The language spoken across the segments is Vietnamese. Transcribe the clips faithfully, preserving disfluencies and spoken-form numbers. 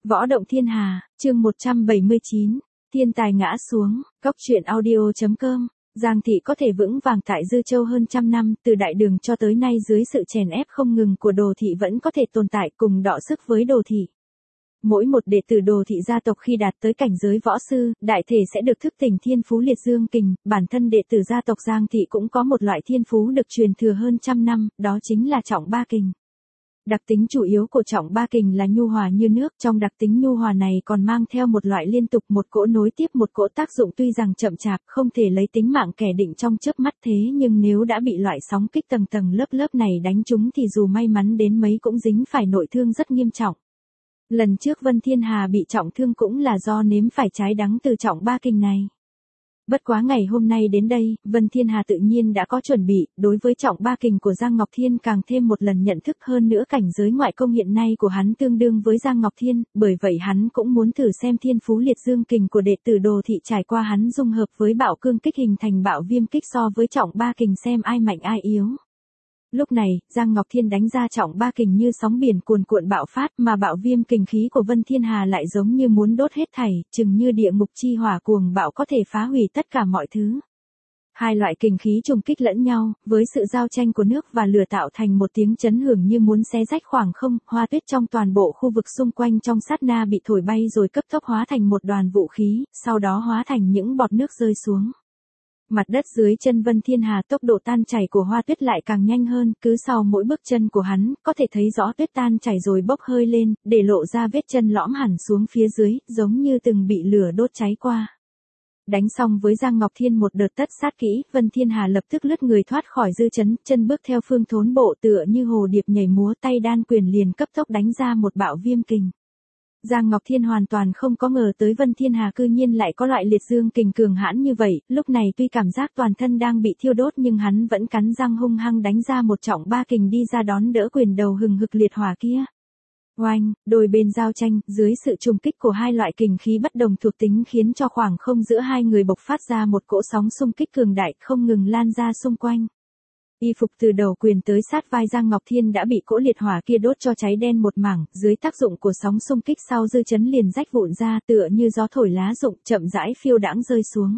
Võ động thiên hà, chương một trăm bảy mươi chín, thiên tài ngã xuống, cốc truyện audio chấm com. Giang thị có thể vững vàng tại Dư Châu hơn trăm năm, từ đại đường cho tới nay dưới sự chèn ép không ngừng của Đồ thị vẫn có thể tồn tại cùng đọ sức với Đồ thị. Mỗi một đệ tử Đồ thị gia tộc khi đạt tới cảnh giới võ sư, đại thể sẽ được thức tỉnh thiên phú liệt dương kình, bản thân đệ tử gia tộc Giang thị cũng có một loại thiên phú được truyền thừa hơn trăm năm, đó chính là trọng ba kình. Đặc tính chủ yếu của trọng ba kình là nhu hòa như nước, trong đặc tính nhu hòa này còn mang theo một loại liên tục một cỗ nối tiếp một cỗ tác dụng tuy rằng chậm chạp không thể lấy tính mạng kẻ định trong chớp mắt thế nhưng nếu đã bị loại sóng kích tầng tầng lớp lớp này đánh trúng thì dù may mắn đến mấy cũng dính phải nội thương rất nghiêm trọng. Lần trước Vân Thiên Hà bị trọng thương cũng là do nếm phải trái đắng từ trọng ba kình này. Bất quá ngày hôm nay đến đây, Vân Thiên Hà tự nhiên đã có chuẩn bị, đối với trọng ba kình của Giang Ngọc Thiên càng thêm một lần nhận thức hơn nữa cảnh giới ngoại công hiện nay của hắn tương đương với Giang Ngọc Thiên, bởi vậy hắn cũng muốn thử xem thiên phú liệt dương kình của đệ tử Đồ thị trải qua hắn dung hợp với bạo cương kích hình thành bạo viêm kích so với trọng ba kình xem ai mạnh ai yếu. Lúc này, Giang Ngọc Thiên đánh ra trọng ba kình như sóng biển cuồn cuộn bạo phát mà bạo viêm kình khí của Vân Thiên Hà lại giống như muốn đốt hết thảy, chừng như địa ngục chi hỏa cuồng bạo có thể phá hủy tất cả mọi thứ. Hai loại kình khí trùng kích lẫn nhau, với sự giao tranh của nước và lửa tạo thành một tiếng chấn hưởng như muốn xé rách khoảng không, hoa tuyết trong toàn bộ khu vực xung quanh trong sát na bị thổi bay rồi cấp tốc hóa thành một đoàn vũ khí, sau đó hóa thành những bọt nước rơi xuống. Mặt đất dưới chân Vân Thiên Hà tốc độ tan chảy của hoa tuyết lại càng nhanh hơn, cứ sau mỗi bước chân của hắn, có thể thấy rõ tuyết tan chảy rồi bốc hơi lên, để lộ ra vết chân lõm hẳn xuống phía dưới, giống như từng bị lửa đốt cháy qua. Đánh xong với Giang Ngọc Thiên một đợt tất sát kỹ, Vân Thiên Hà lập tức lướt người thoát khỏi dư chấn, chân bước theo phương thốn bộ tựa như hồ điệp nhảy múa tay đan quyền liền cấp tốc đánh ra một bạo viêm kình. Giang Ngọc Thiên hoàn toàn không có ngờ tới Vân Thiên Hà cư nhiên lại có loại liệt dương kình cường hãn như vậy, lúc này tuy cảm giác toàn thân đang bị thiêu đốt nhưng hắn vẫn cắn răng hung hăng đánh ra một trọng ba kình đi ra đón đỡ quyền đầu hừng hực liệt hỏa kia. Oanh, đôi bên giao tranh, dưới sự trùng kích của hai loại kình khí bất đồng thuộc tính khiến cho khoảng không giữa hai người bộc phát ra một cỗ sóng xung kích cường đại không ngừng lan ra xung quanh. Y phục từ đầu quyền tới sát vai Giang Ngọc Thiên đã bị cỗ liệt hỏa kia đốt cho cháy đen một mảng, dưới tác dụng của sóng xung kích sau dư chấn liền rách vụn ra tựa như gió thổi lá rụng chậm rãi phiêu đãng rơi xuống.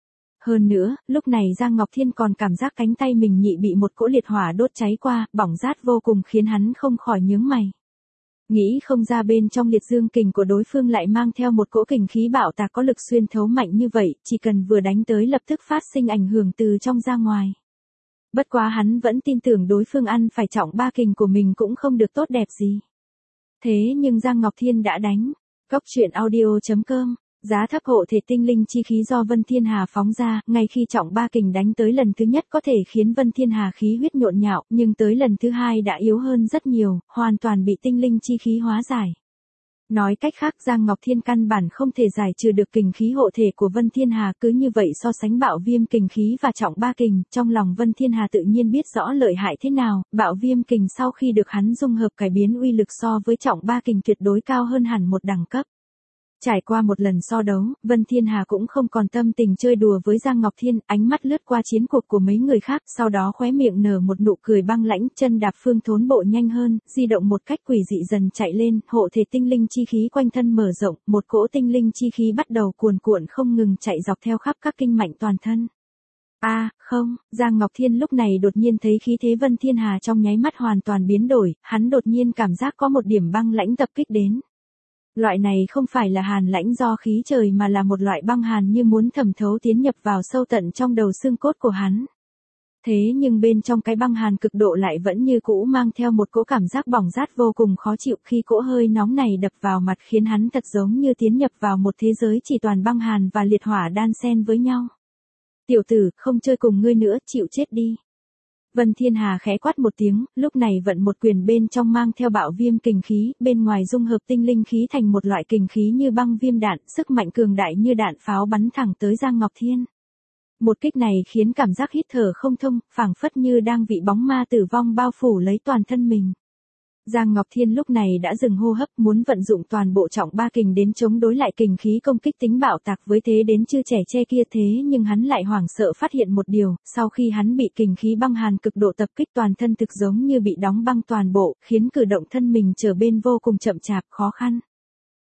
Hơn nữa, lúc này Giang Ngọc Thiên còn cảm giác cánh tay mình nhị bị một cỗ liệt hỏa đốt cháy qua, bỏng rát vô cùng khiến hắn không khỏi nhướng mày. Nghĩ không ra bên trong liệt dương kình của đối phương lại mang theo một cỗ kình khí bạo tạc có lực xuyên thấu mạnh như vậy, chỉ cần vừa đánh tới lập tức phát sinh ảnh hưởng từ trong ra ngoài. Bất quá hắn vẫn tin tưởng đối phương ăn phải trọng ba kình của mình cũng không được tốt đẹp gì. Thế nhưng Giang Ngọc Thiên đã đánh. Cốc truyện audio chấm com. Giá thấp hộ thể tinh linh chi khí do Vân Thiên Hà phóng ra, ngay khi trọng ba kình đánh tới lần thứ nhất có thể khiến Vân Thiên Hà khí huyết nhộn nhạo, nhưng tới lần thứ hai đã yếu hơn rất nhiều, hoàn toàn bị tinh linh chi khí hóa giải. Nói cách khác Giang Ngọc Thiên căn bản không thể giải trừ được kình khí hộ thể của Vân Thiên Hà, cứ như vậy so sánh bạo viêm kình khí và trọng ba kình, trong lòng Vân Thiên Hà tự nhiên biết rõ lợi hại thế nào, bạo viêm kình sau khi được hắn dung hợp cải biến uy lực so với trọng ba kình tuyệt đối cao hơn hẳn một đẳng cấp. Trải qua một lần so đấu, Vân Thiên Hà cũng không còn tâm tình chơi đùa với Giang Ngọc Thiên, ánh mắt lướt qua chiến cuộc của mấy người khác, sau đó khóe miệng nở một nụ cười băng lãnh, chân đạp phương thốn bộ nhanh hơn, di động một cách quỷ dị dần chạy lên, hộ thể tinh linh chi khí quanh thân mở rộng, một cỗ tinh linh chi khí bắt đầu cuồn cuộn không ngừng chạy dọc theo khắp các kinh mạch toàn thân. A, à, không, Giang Ngọc Thiên lúc này đột nhiên thấy khí thế Vân Thiên Hà trong nháy mắt hoàn toàn biến đổi, hắn đột nhiên cảm giác có một điểm băng lãnh tập kích đến. Loại này không phải là hàn lãnh do khí trời mà là một loại băng hàn như muốn thẩm thấu tiến nhập vào sâu tận trong đầu xương cốt của hắn. Thế nhưng bên trong cái băng hàn cực độ lại vẫn như cũ mang theo một cỗ cảm giác bỏng rát vô cùng khó chịu khi cỗ hơi nóng này đập vào mặt khiến hắn thật giống như tiến nhập vào một thế giới chỉ toàn băng hàn và liệt hỏa đan xen với nhau. Tiểu tử, không chơi cùng ngươi nữa, chịu chết đi. Vân Thiên Hà khẽ quát một tiếng, lúc này vận một quyền bên trong mang theo bạo viêm kình khí, bên ngoài dung hợp tinh linh khí thành một loại kình khí như băng viêm đạn, sức mạnh cường đại như đạn pháo bắn thẳng tới Giang Ngọc Thiên. Một kích này khiến cảm giác hít thở không thông, phảng phất như đang bị bóng ma tử vong bao phủ lấy toàn thân mình. Giang Ngọc Thiên lúc này đã dừng hô hấp, muốn vận dụng toàn bộ trọng ba kình đến chống đối lại kình khí công kích tính bạo tạc với thế đến chưa trẻ che kia, thế nhưng hắn lại hoảng sợ phát hiện một điều, sau khi hắn bị kình khí băng hàn cực độ tập kích toàn thân thực giống như bị đóng băng toàn bộ, khiến cử động thân mình trở bên vô cùng chậm chạp, khó khăn.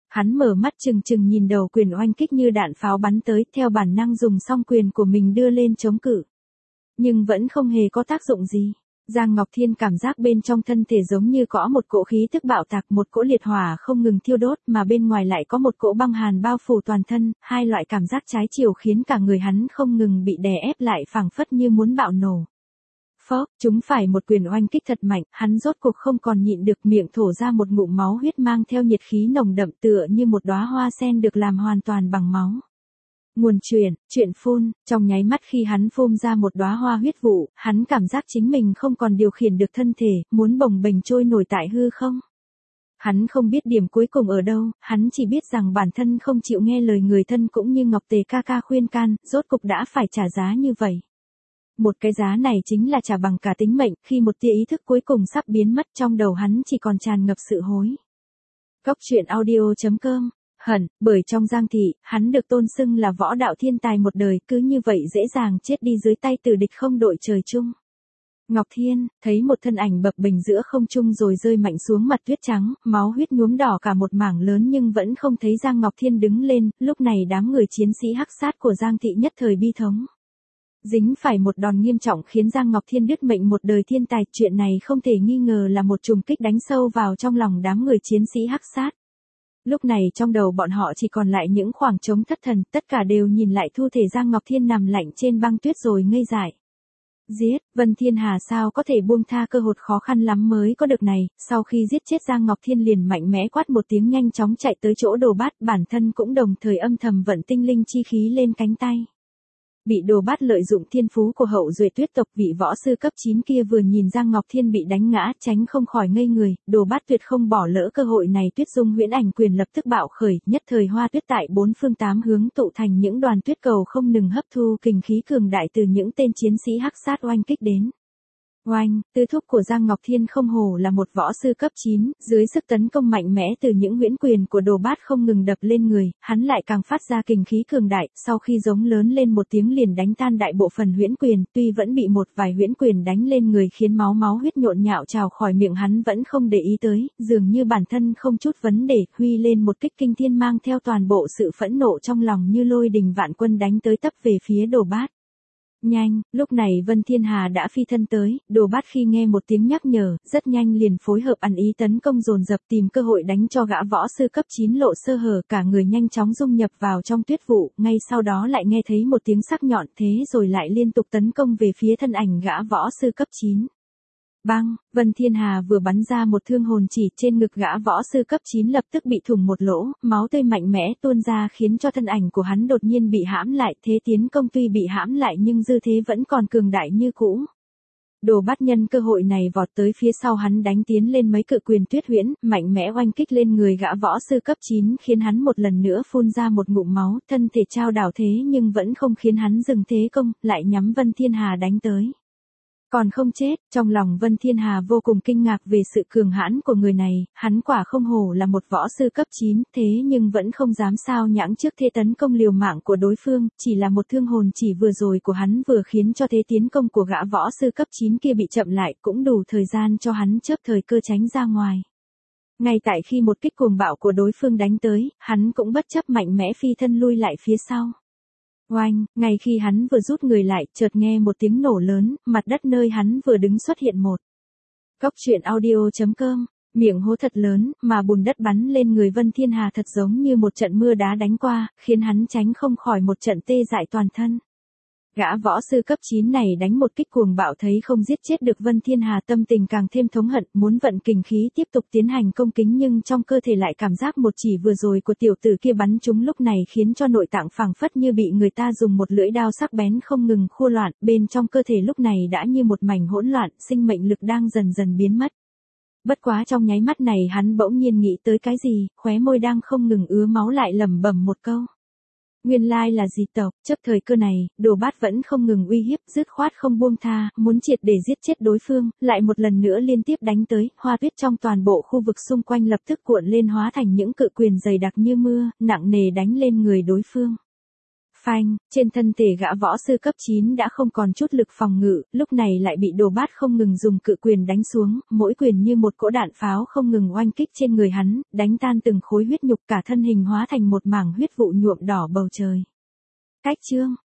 Hắn mở mắt trừng trừng nhìn đầu quyền oanh kích như đạn pháo bắn tới, theo bản năng dùng song quyền của mình đưa lên chống cự. Nhưng vẫn không hề có tác dụng gì. Giang Ngọc Thiên cảm giác bên trong thân thể giống như có một cỗ khí tức bạo tạc, một cỗ liệt hỏa không ngừng thiêu đốt, mà bên ngoài lại có một cỗ băng hàn bao phủ toàn thân, hai loại cảm giác trái chiều khiến cả người hắn không ngừng bị đè ép lại phảng phất như muốn bạo nổ. Phốc, chúng phải một quyền oanh kích thật mạnh, hắn rốt cuộc không còn nhịn được, miệng thổ ra một ngụm máu huyết mang theo nhiệt khí nồng đậm tựa như một đóa hoa sen được làm hoàn toàn bằng máu. Nguồn truyền, chuyện phun, trong nháy mắt khi hắn phun ra một đóa hoa huyết vụ, hắn cảm giác chính mình không còn điều khiển được thân thể, muốn bồng bềnh trôi nổi tại hư không. Hắn không biết điểm cuối cùng ở đâu, hắn chỉ biết rằng bản thân không chịu nghe lời người thân cũng như Ngọc Tề ca ca khuyên can, rốt cục đã phải trả giá như vậy. Một cái giá này chính là trả bằng cả tính mệnh, khi một tia ý thức cuối cùng sắp biến mất trong đầu hắn chỉ còn tràn ngập sự hối. Cốc truyện audio chấm com Hận, bởi trong Giang thị, hắn được tôn xưng là võ đạo thiên tài một đời, cứ như vậy dễ dàng chết đi dưới tay tử địch không đội trời chung. Ngọc Thiên, thấy một thân ảnh bập bềnh giữa không trung rồi rơi mạnh xuống mặt tuyết trắng, máu huyết nhuốm đỏ cả một mảng lớn nhưng vẫn không thấy Giang Ngọc Thiên đứng lên, lúc này đám người chiến sĩ hắc sát của Giang thị nhất thời bi thống. Dính phải một đòn nghiêm trọng khiến Giang Ngọc Thiên đứt mệnh một đời thiên tài, chuyện này không thể nghi ngờ là một trùng kích đánh sâu vào trong lòng đám người chiến sĩ hắc sát. Lúc này trong đầu bọn họ chỉ còn lại những khoảng trống thất thần, tất cả đều nhìn lại thu thể Giang Ngọc Thiên nằm lạnh trên băng tuyết rồi ngây dại. Giết, Vân Thiên Hà sao có thể buông tha cơ hội khó khăn lắm mới có được này, sau khi giết chết Giang Ngọc Thiên liền mạnh mẽ quát một tiếng nhanh chóng chạy tới chỗ Đồ Bát, bản thân cũng đồng thời âm thầm vận tinh linh chi khí lên cánh tay. Bị Đồ Bát lợi dụng thiên phú của hậu duệ tuyết tộc, vị võ sư cấp chín kia vừa nhìn Giang Ngọc Thiên bị đánh ngã, tránh không khỏi ngây người, Đồ Bát tuyệt không bỏ lỡ cơ hội này, Tuyết Dung huyễn ảnh quyền lập tức bạo khởi, nhất thời hoa tuyết tại bốn phương tám hướng tụ thành những đoàn tuyết cầu không ngừng hấp thu kình khí cường đại từ những tên chiến sĩ hắc sát oanh kích đến. Oanh, tư thúc của Giang Ngọc Thiên không hổ là một võ sư cấp chín, dưới sức tấn công mạnh mẽ từ những huyễn quyền của Đồ Bát không ngừng đập lên người, hắn lại càng phát ra kình khí cường đại, sau khi giống lớn lên một tiếng liền đánh tan đại bộ phần huyễn quyền, tuy vẫn bị một vài huyễn quyền đánh lên người khiến máu máu huyết nhộn nhạo trào khỏi miệng, hắn vẫn không để ý tới, dường như bản thân không chút vấn đề, huy lên một kích kinh thiên mang theo toàn bộ sự phẫn nộ trong lòng như lôi đình vạn quân đánh tới tấp về phía Đồ Bát. Nhanh, lúc này Vân Thiên Hà đã phi thân tới, Đồ Bát khi nghe một tiếng nhắc nhở, rất nhanh liền phối hợp ăn ý tấn công dồn dập tìm cơ hội đánh cho gã võ sư cấp chín lộ sơ hở, cả người nhanh chóng dung nhập vào trong tuyết vụ, ngay sau đó lại nghe thấy một tiếng sắc nhọn, thế rồi lại liên tục tấn công về phía thân ảnh gã võ sư cấp chín. Băng, Vân Thiên Hà vừa bắn ra một thương hồn chỉ, trên ngực gã võ sư cấp chín lập tức bị thủng một lỗ, máu tươi mạnh mẽ tuôn ra khiến cho thân ảnh của hắn đột nhiên bị hãm lại, thế tiến công tuy bị hãm lại nhưng dư thế vẫn còn cường đại như cũ. Đồ Bát nhân cơ hội này vọt tới phía sau hắn đánh tiến lên mấy cự quyền tuyết huyễn, mạnh mẽ oanh kích lên người gã võ sư cấp chín khiến hắn một lần nữa phun ra một ngụm máu, thân thể trao đảo thế nhưng vẫn không khiến hắn dừng thế công, lại nhắm Vân Thiên Hà đánh tới. Còn không chết, trong lòng Vân Thiên Hà vô cùng kinh ngạc về sự cường hãn của người này, hắn quả không hổ là một võ sư cấp chín, thế nhưng vẫn không dám sao nhãng trước thế tấn công liều mạng của đối phương, chỉ là một thương hồn chỉ vừa rồi của hắn vừa khiến cho thế tiến công của gã võ sư cấp chín kia bị chậm lại, cũng đủ thời gian cho hắn chớp thời cơ tránh ra ngoài. Ngay tại khi một kích cuồng bạo của đối phương đánh tới, hắn cũng bất chấp mạnh mẽ phi thân lui lại phía sau. Oanh, ngay khi hắn vừa rút người lại, chợt nghe một tiếng nổ lớn, mặt đất nơi hắn vừa đứng xuất hiện một. Cốc truyện audio chấm com, miệng hố thật lớn, mà bùn đất bắn lên người Vân Thiên Hà thật giống như một trận mưa đá đánh qua, khiến hắn tránh không khỏi một trận tê dại toàn thân. Gã võ sư cấp chín này đánh một kích cuồng bạo thấy không giết chết được Vân Thiên Hà, tâm tình càng thêm thống hận, muốn vận kình khí tiếp tục tiến hành công kích nhưng trong cơ thể lại cảm giác một chỉ vừa rồi của tiểu tử kia bắn trúng lúc này khiến cho nội tạng phảng phất như bị người ta dùng một lưỡi đao sắc bén không ngừng khua loạn, bên trong cơ thể lúc này đã như một mảnh hỗn loạn, sinh mệnh lực đang dần dần biến mất. Bất quá trong nháy mắt này hắn bỗng nhiên nghĩ tới cái gì, khóe môi đang không ngừng ứa máu lại lẩm bẩm một câu. Nguyên lai là dị tộc, trước thời cơ này, Đồ Bát vẫn không ngừng uy hiếp, dứt khoát không buông tha, muốn triệt để giết chết đối phương, lại một lần nữa liên tiếp đánh tới, hoa tuyết trong toàn bộ khu vực xung quanh lập tức cuộn lên hóa thành những cự quyền dày đặc như mưa, nặng nề đánh lên người đối phương. Phanh, trên thân thể gã võ sư cấp chín đã không còn chút lực phòng ngự, lúc này lại bị Đồ Bát không ngừng dùng cự quyền đánh xuống, mỗi quyền như một cỗ đạn pháo không ngừng oanh kích trên người hắn, đánh tan từng khối huyết nhục, cả thân hình hóa thành một mảng huyết vụ nhuộm đỏ bầu trời. Cách chương